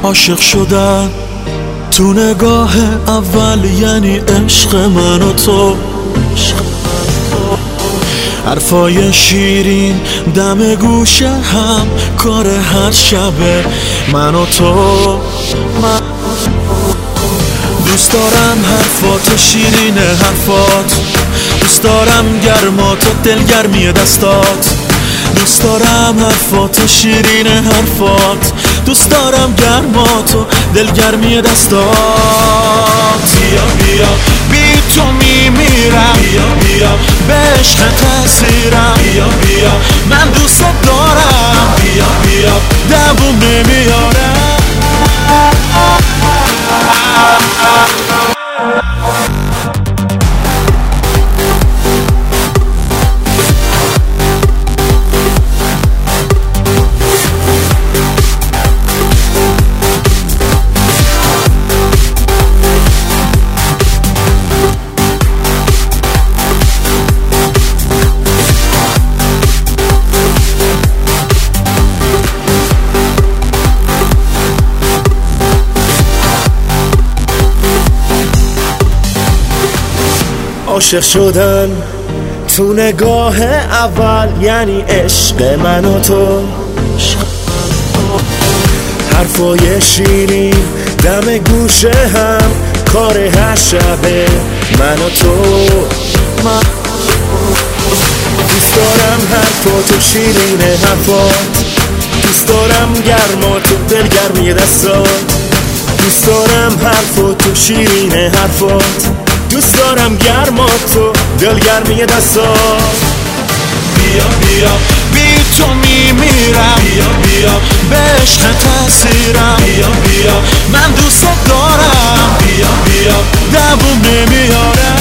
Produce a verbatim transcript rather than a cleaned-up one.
عاشق شدن تو نگاه اول یعنی عشق من و تو. حرفای شیرین دم گوشه هم کار هر شبه من و تو. من دوست دارم حرفات شیرین حرفات، دوست دارم گرمات و دلگرمی دستات، دوست دارم حرفات شیرین حرفات، دوست دارم گرمات و دلگرمی دستات. بیا بیا بی تو میمیرم، بیا بیا به عشق تاثیرم، بیا بیا من دوست دارم، بیا بیا دووم نمیارم. عاشق شدن تو نگاه اول یعنی عشق من و تو. حرفای شیرین دم گوشه هم کار هر شبه من و تو. دوست دارم حرفات شیرین حرفات، دوست دارم گرمات و دلگرمی دستات، دوست دارم حرفات شیرین حرفات، دوست دارم گرمات و دلگرمی دستات. بیا بیا بی تو میمیرم، بیا بیا به عشق تاثیرم، بیا بیا من دوست دارم، بیا بیا دووم نمیارم.